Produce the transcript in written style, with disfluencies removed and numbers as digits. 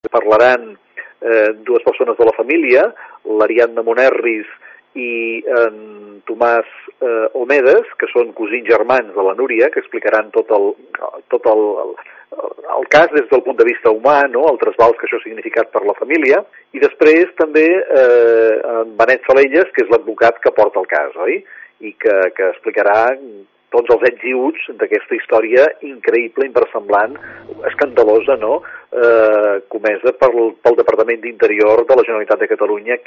Parlaran dues persones de la família, l'Ariadna Monerris i en Tomàs Omedes, que són cosins germans de la Núria, que explicaran tot el cas des del punt de vista humà, no? El trasbals que això ha significat per la família, i després també en Benet Salelles, que és l'advocat que porta el cas, oi? I que explicarà tots els ets i uts d'aquesta història increïble, inversemblant, escandalosa, no?, comesa pel Departament d'Interior de la Generalitat de Catalunya,